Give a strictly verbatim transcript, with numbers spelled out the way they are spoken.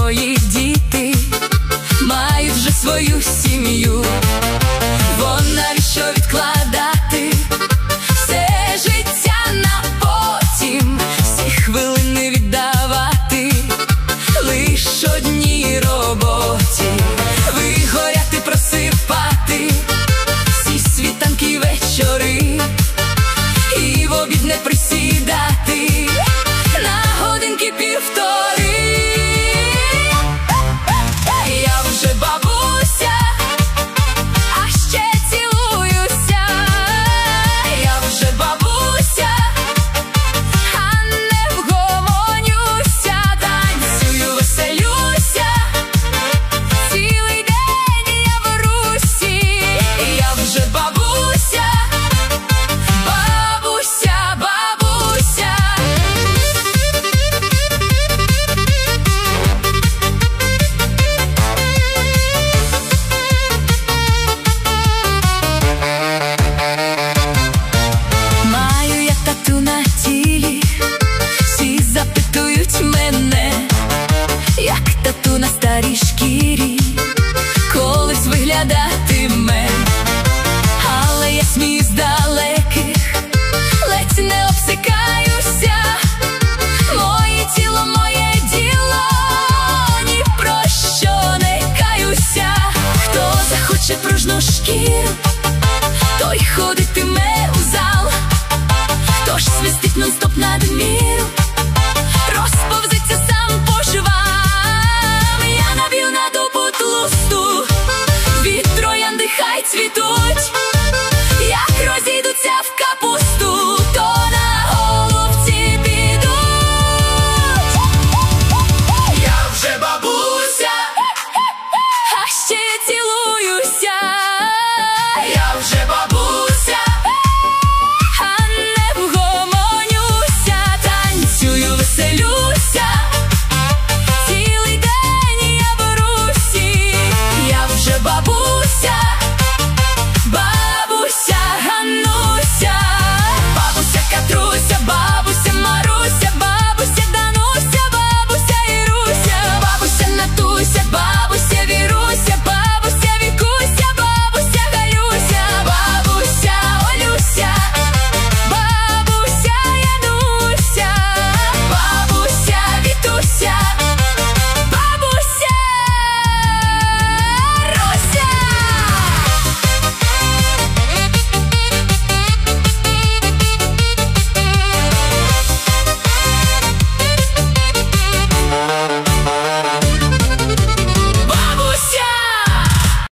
мої діти мають вже свою сім'ю. Бо навіщо відкладати все життя на потім, всі хвилини віддавати лиш одній роботі, вигоряти, просипати всі світанки й вечори, і в обід не присідати на годинки півтори. Я вже бабуся, а ще цілуюся. Я вже бабуся, а не вгомонюся. Танцюю, веселюся, цілий день я в русі. Я вже бабуся, бабуся, бабуся. Маю я тату на тілі, всі запитують мене, як тату на старій шкірі.